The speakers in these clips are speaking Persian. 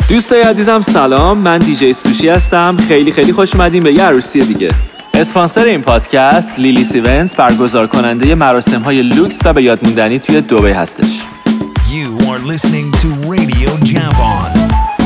دوستای عزیزم سلام، من دیجی سوشی هستم. خیلی خوش اومدیم به یه عروسی دیگه. اسپانسر این پادکست لیلیس ایونتس، برگزار کننده مراسم‌های لوکس و به یاد موندنی توی دبی هستش. You are listening to Radio Japan.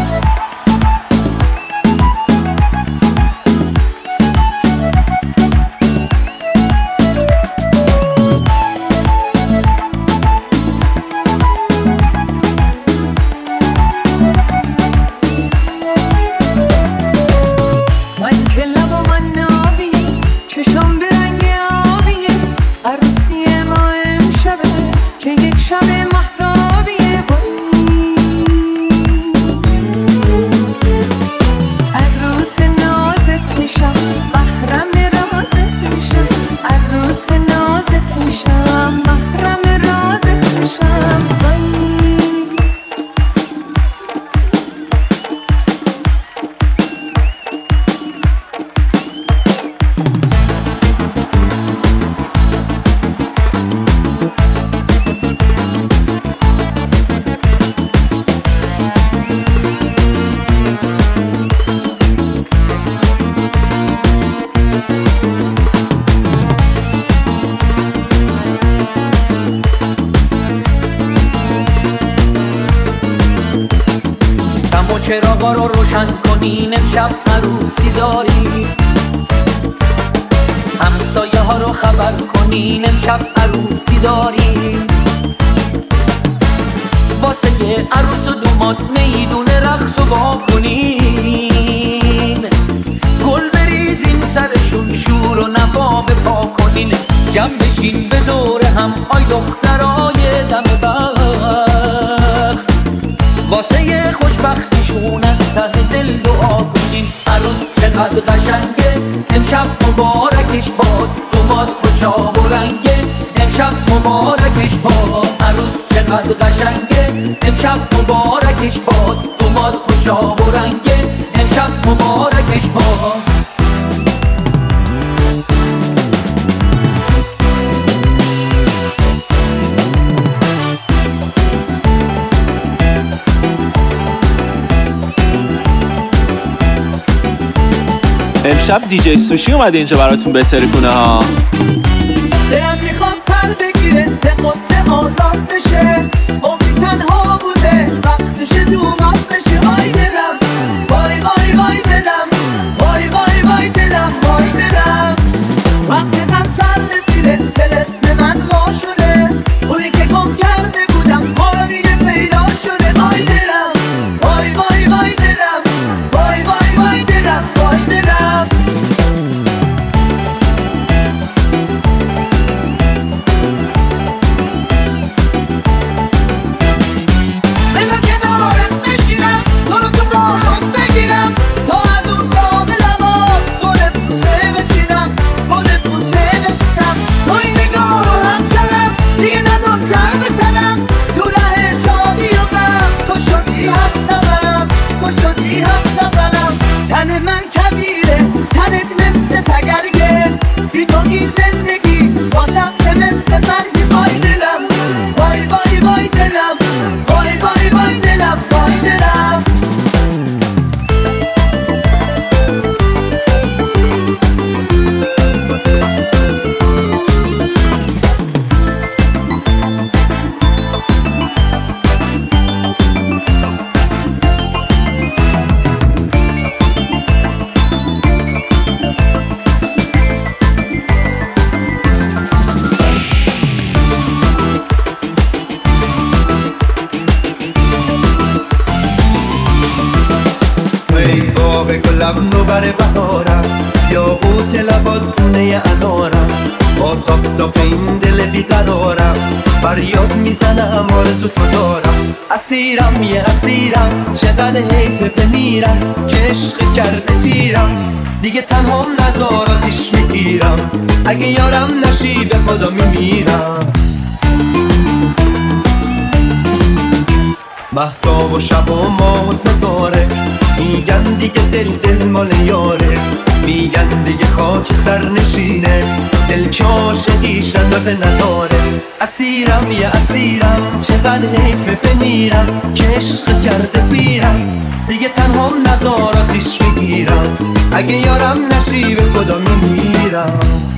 چراغا رو روشن کنین، امشب عروسی داری. همسایه ها رو خبر کنین، امشب عروسی داری. واسه یه عروس و دوماد میدون رقص و با کنین. گل بریزین سرشون، شور و نوا بپا کنین. جمع بشین به دور هم، آی دخترای دم بخت. واسه یه خوشبختیشون از ته دل دعا کنین. عروس چقدر قشنگه، امشب مبارکش باد. دوماد خوشا و رنگه، امشب مبارکش باد. عروس چقدر قشنگه، امشب مبارکش باد. دوماد خوشا و رنگه، امشب مبارکش باد. امشب دیجی سوشی اومده اینجا براتون بهتری کنه ها. دلم میخواد پر بگیره، قصه آزاد بشه. عمری تنها بوده، وقتش دوماد بشه. آی دلم، وای وای وای دلم، وای وای وای دلم، وای دلم. وقت غم سر رسیده، طلسم من وا شده. اونی که گم کرده بودم، حالی پیدا شده. آی دلم، وای وای وای دلم، وای وای وای دلم، وای دلم. بر بهارم یا قوت لبات نونه انارم. با تاپ تاپ این دل بیقرارم، فریاد میزنم آرزو تو دارم. اسیرم یه اسیرم، چقدر حیفه بمیرم که عشق کرده پیرم. دیگه تنها نزار آتیش میگیرم، اگه یارم نشی به خدا میمیرم. مهتاب و شب و ماه و ستاره میگن دیگه دل مال یاره. میگن دیگه خاک سر نشینه، دل که عاشقیش اندازه نداره. اسیرم یه اسیرم، چقدر حیفه بمیرم که عشق کرده بیرم دیگه تنها نزاراتش بگیرم اگه یارم نشی به خدا میمیرم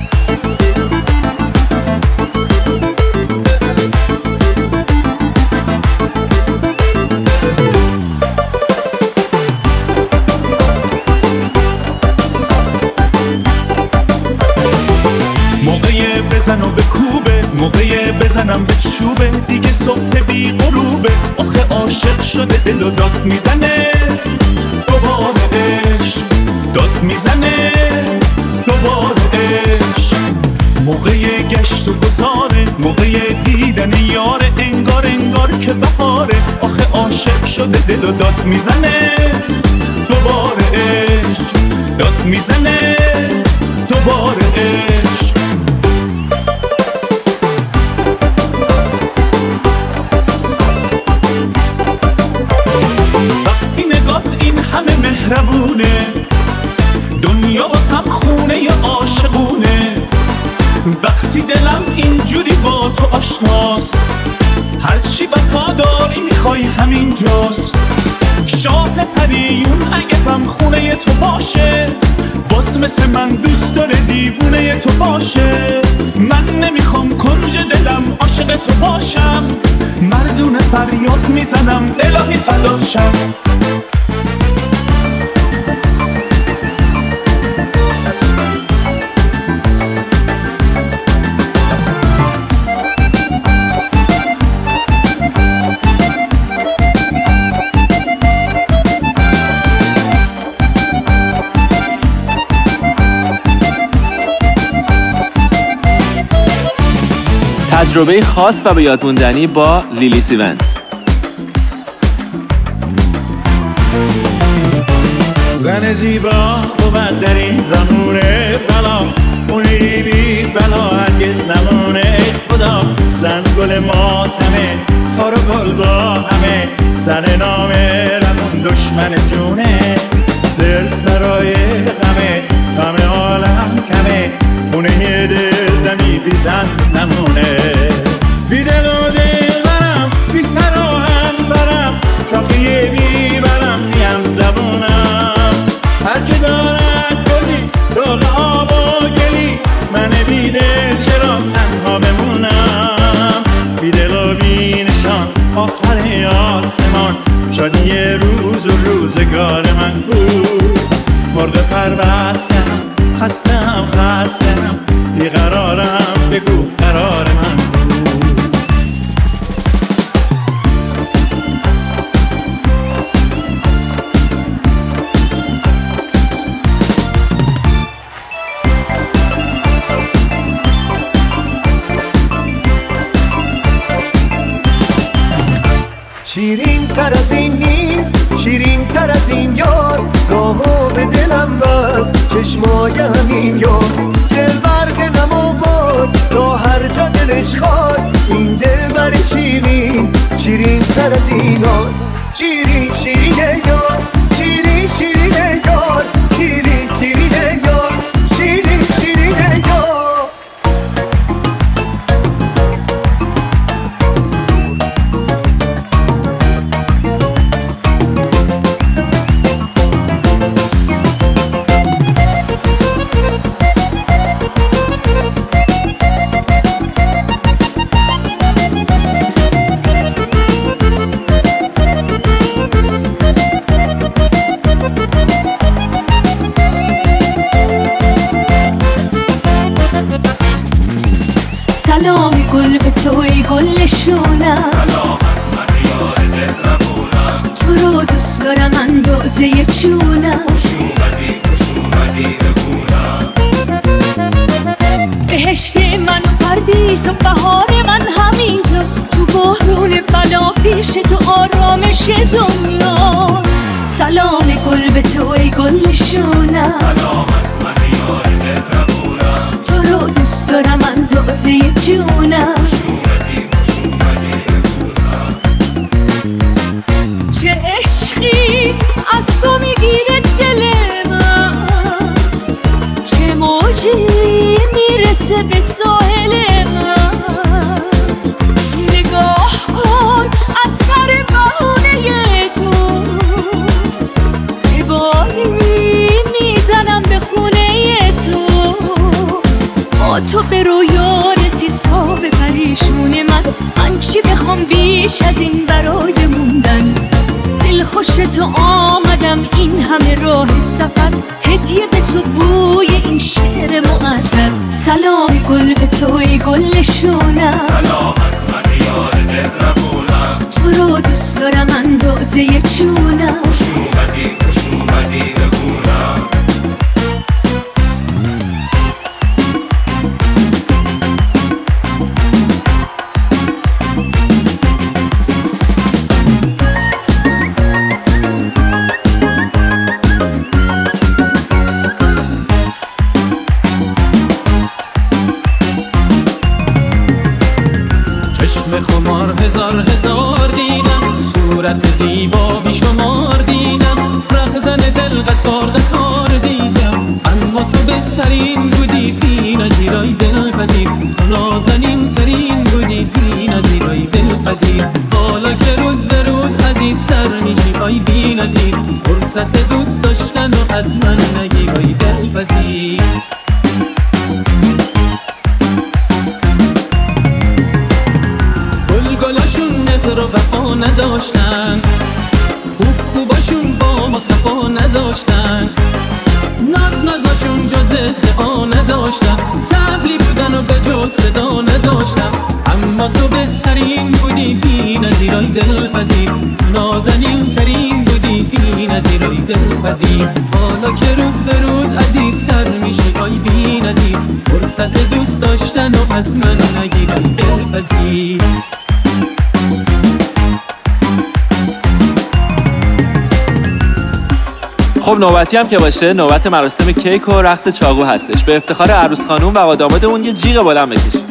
بزن و به کوبه موقع بزنم به چوبه دیگه صبح بی غروبه آخه عاشق شده دل و داد میزنه دوباره عشق داد میزنه دوباره عشق موقع گشت و گذاره موقع دیدن یاره انگار که بهاره آخه عاشق شده دل و داد میزنه دوباره عشق داد میزنه دوباره عشق همه مهربونه دنیا واسم خونه ی عاشقونه وقتی دلم اینجوری با تو آشناست هرچی وفاداری میخوای همین جاست شاه پریون اگه بم خونه ی تو باشه باز مثل من دوست داره دیوونه ی تو باشه من نمیخوام کنج دلم عاشق تو باشم مردونه فریاد میزنم الهی فدات شم تجربه خاص و به یاد موندنی با لیلی سیونز. زن زیبا بود در این زمونه بلا اونی بی بلا هرگز نمونه خدا زن گل ماتمه خار و گل با همه زن نامه رمون دشمن جونه دل سرای غمه غم عالم کمه اونه دل دمی بی زن نمونه بی دل و دل برم بی سر و هم سرم چاقیه بی برم نیم زبونم هر که دارد گلی دل آب و گلی من بی دل چرا تنها بمونم بی دل و بی نشان آخر آسمان شادی روز و روزگار من بود مرغ پر بستم خستم بیقرارم بگو قرار من بود شیرین تر از این نیست شیرین تر از این یار راهو به دلم بست چشمای همین یار دل برد نمو برد تا هر جا دلش خواست این دل بر شیرین شیرین تر از این هاست شیرین شیرین یار شیرین شیرین یار شیرین شیرین یار شیرین شیرین یار سلام گل به توی گل شونم سلام از من یار دل ربونم تو رو دوست دارم اندازه جونم خوش اومدی بگونم بهشت من و پردیس و بهار من همینجاست تو بحرون بلا پیش تو آرامش دنیاست سلام گل به توی گل شونم سلام از من یار دل ربونم تو رو دوست دارم اندازه جونم چه عشقی از تو میگیره دل من چه موجی میرسه به ساحل من نگاه نشون من چی بخوام بیش از این برای موندن؟ دل خوش تو آمدم این همه راه سفر، هدیه به تو بوی این شعر معطر. سلام گل به تو ای گل نشونم، سلام از من یار دل ربونم، تو رو دوست دارم اندازه جونم. خوش اومدی به خونم. خمار هزار هزار دیدم، صورت زیبا بیشمار دیدم، رهزن دل قطار قطار دیدم، اما تو بهترین بودی بی نظیرای دلپذیر، نازنین ترین بودی بی نظیرای دلپذیر. حالا که روز به روز عزیزتر میشی آی بی نظیر، فرصت دوست داشتن و از من نگیر آی دلپذیر. گلاشون نفر و وفا نداشتن، خوباشون با ما صفا نداشتن، نازشون جز ادعا نداشتن، تبلی بودن و به جز صدا نداشتن، اما تو بهترین بودی بی نظیرای دلپذیر، نازنین ترین بودی بی نظیرای دلپذیر. حالا که روز به روز عزیزتر میشی آی بی نظیر، فرصت دوست داشتن و از من نگیر آی دلپذیر. خب نوبتی هم که باشه، نوبت مراسم کیک و رقص چاقو هستش. به افتخار عروس خانوم و داماد اون یه جیغ بلند بکش.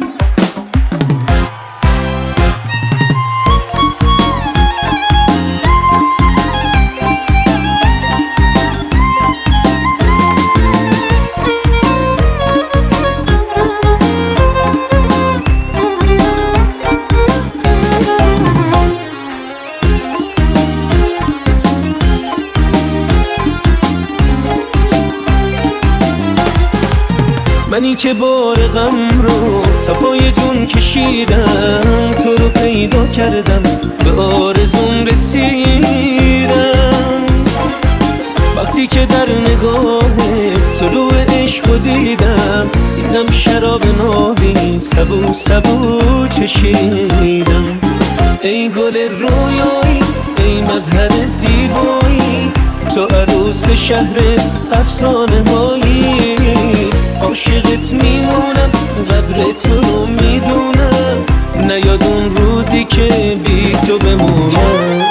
منی که بار غم رو تا پای جون کشیدم، تو رو پیدا کردم به آرزوم رسیدم. وقتی که در نگاه طلوع عشق رو دیدم، شراب نابی سبو سبو چشیدم. ای گل رویایی، ای مظهر زیبایی، تو عروس شهر افسانه هایی. عاشقت میمونم، قدر تو رو میدونم، نیاد اون روزی که بی تو بمونم.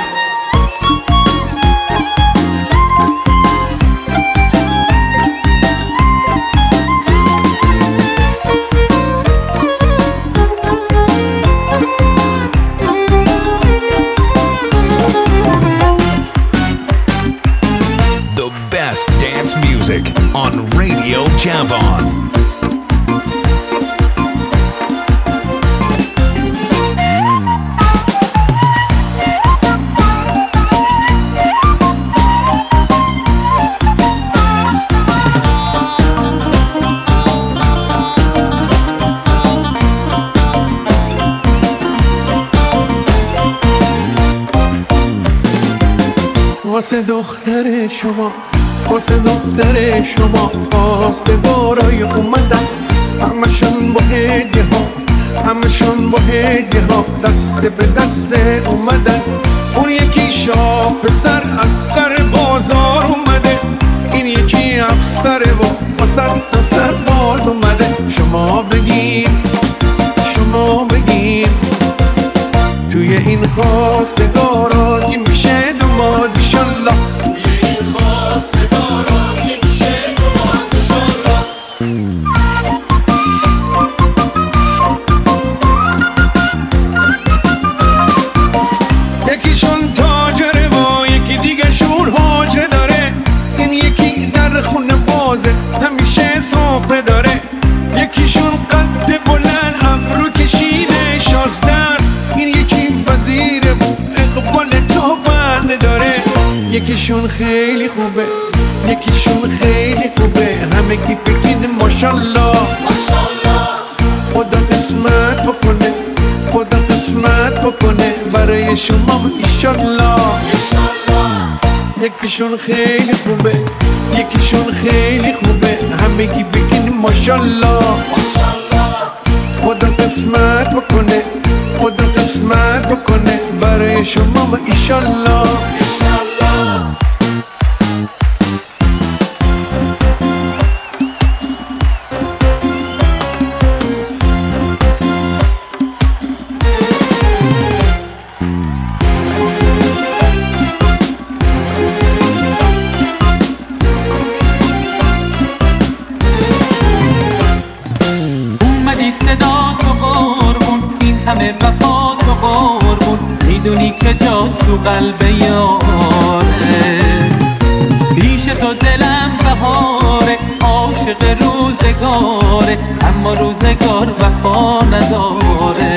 The best dance music on Radio Javon. واسه دختر شما، واسه دختر شما خواستگارای اومدن، همشون با هدیه ها، همشون با هدیه ها دست به دست اومدن. اون یکی شاه پسر از سر بازار اومده، این یکی افسره و واسه تا سر باز اومده. شما بگیر، شما بگیر، توی این خواستگارا کی میشه دوماد انشالله. توی این خواستگارا کی میشه دوماد انشالله. یکیشون تاجره و یکی دیگه شون حاجره داره، این یکی در خونه بازه همیشه سفره داره. یکیشون قد بلند ابرو کشیده شازده است، این یکی وزیره و اقبال تو بنده داره. یکیشون خیلی خوبه، یکیشون خیلی خوبه، همگی بگین ماشالله. خدا قسمت بکنه برای شما ایشالله. یکیشون خیلی خوبه، یکیشون خیلی خوبه، همگی بگین ماشالله. خدا قسمت بکنه، خدا قسمت بکنه برای شما ایشالله. صدا تو قربون، این همه وفا تو قربون، میدونی که جا تو قلب یاره. پیش تو دلم بهاره، عاشق روزگاره، اما روزگار وفا نداره.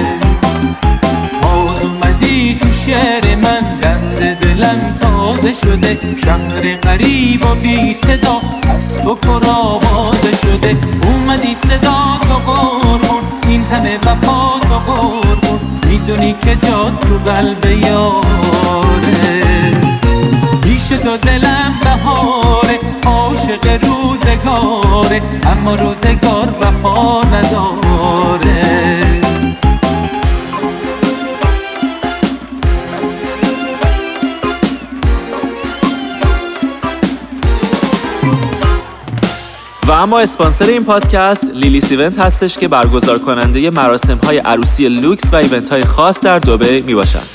باز اومدی تو شعر من، درد دلم تازه شده، شهر غریب و بی صدا از تو پر آوازه شده. اومدی صدا تو قربون، این همه وفا تو قربون، میدونی که جا تو قلب یاره. پیش تو دلم بهاره، عاشق روزگاره، اما روزگار وفا نداره. و اما اسپانسر این پادکست لیلیس ایونت هستش که برگزار کننده مراسم‌های عروسی لوکس و ایونت‌های خاص در دبی میباشند.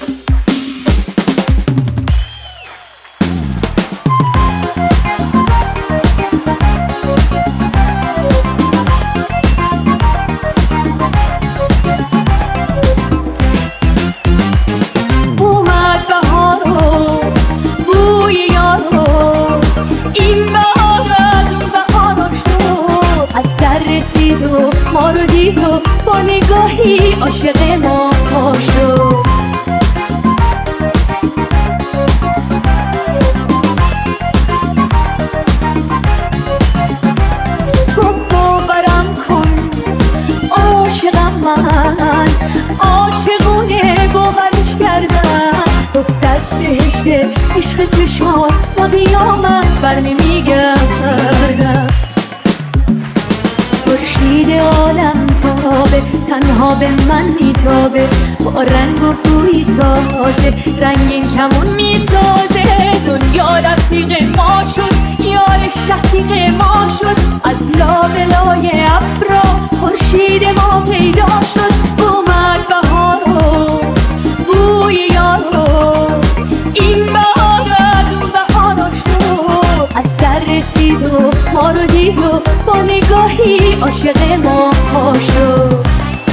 ما رو دید و با نگاهی عاشق ما شد. گفت باورم کن عاشقم من، عاشقونه باورش کردم. گفت دست بهشته عشق چشمات تا قیامت بر نمیگردم. خورشید عالم تابه، تنها به من میتابه، با رنگ و بوی تازه رنگین کمون میسازه. دنیا رفیق ما شد، یار شقیق ما شد، از لابلای ابرا خورشید ما پیدا شد. اومد بهار و بوی یارو، این بهار از اون بهار شد. از در رسید و ما رو دید و با نگاهی عاشق ما شد.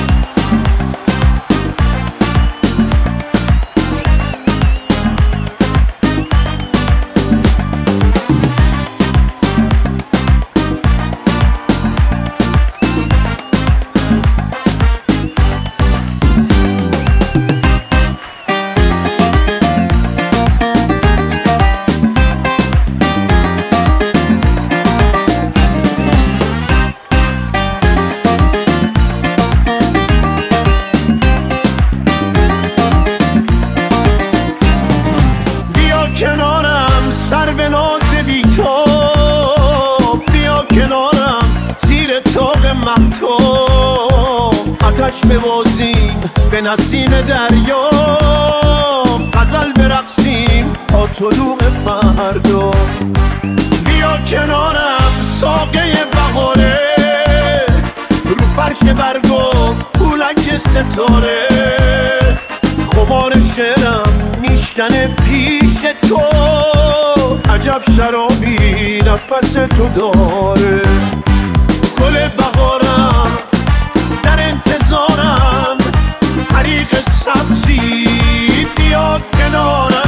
ببازیم به نسیم دریا، غزل برقصیم تا طلوع فردا. بیا کنارم ساقه بهاره، رو فرش برگو پولک ستاره. خمار شعرم میشکنه پیش تو، عجب شرابی نفس تو داره. گل بهارم در انتظارم، طریق سبزی بیا کنارم.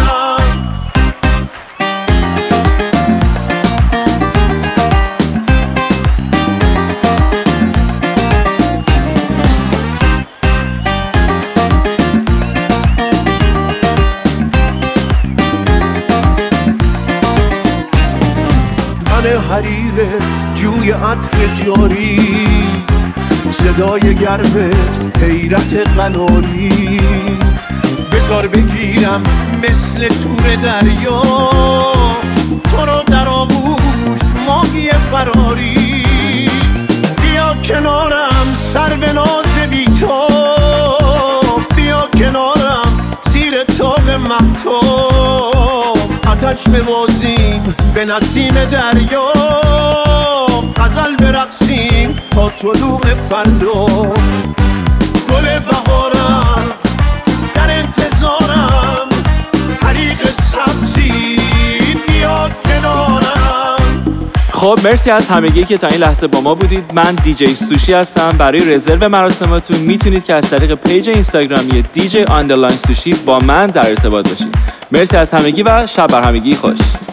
من حریر جوی عطر جاری، صدای گرمت حیرت قناری. بذار باشم مثل تور دریا، تو رو در آغوش ماهی فراری. بیا کنارم سر به ناز بی تو، بیا کنارم زیر تاب مهتاب. آتش ببازیم به نسیم دریا، غزل برقصیم تا طلوع فردا. گل بهارم در انتظارم، حریق سبزی بیا کنارم. خب مرسی از همگی که تا این لحظه با ما بودید. من دیجی سوشی هستم. برای رزرو مراسماتون میتونید که از طریق پیج اینستاگرامی DJ_sushi با من در ارتباط باشید. مرسی از همگی و شب بر همگی خوش.